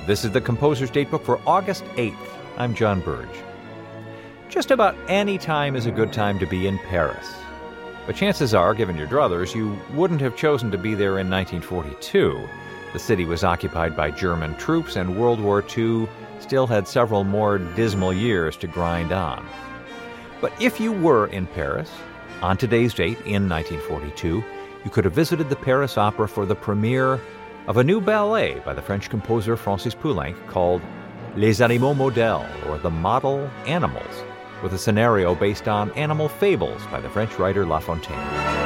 This is the Composer's Datebook for August 8th. I'm John Burge. Just about any time is a good time to be in Paris. But chances are, given your druthers, you wouldn't have chosen to be there in 1942. The city was occupied by German troops, and World War II still had several more dismal years to grind on. But if you were in Paris, on today's date in 1942, you could have visited the Paris Opera for the premiere of a new ballet by the French composer Francis Poulenc called Les Animaux Modèles, or The Model Animals, with a scenario based on animal fables by the French writer La Fontaine.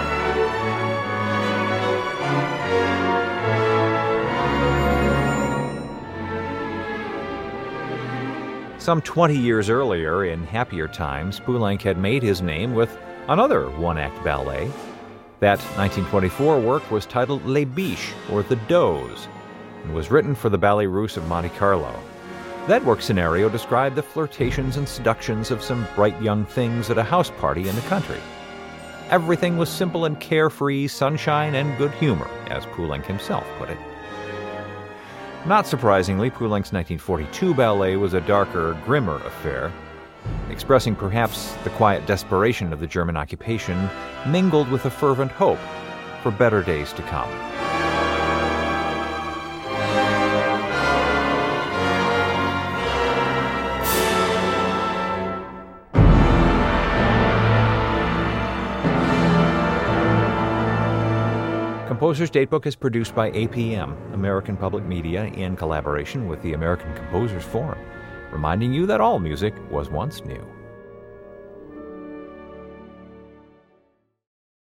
Some 20 years earlier, in happier times, Poulenc had made his name with another one-act ballet. That 1924 work was titled Les Biches, or The Does, and was written for the Ballet Russe of Monte Carlo. That work scenario described the flirtations and seductions of some bright young things at a house party in the country. Everything was simple and carefree, sunshine and good humor, as Poulenc himself put it. Not surprisingly, Poulenc's 1942 ballet was a darker, grimmer affair, expressing perhaps the quiet desperation of the German occupation, mingled with a fervent hope for better days to come. Composer's Datebook is produced by APM, American Public Media, in collaboration with the American Composers Forum, reminding you that all music was once new.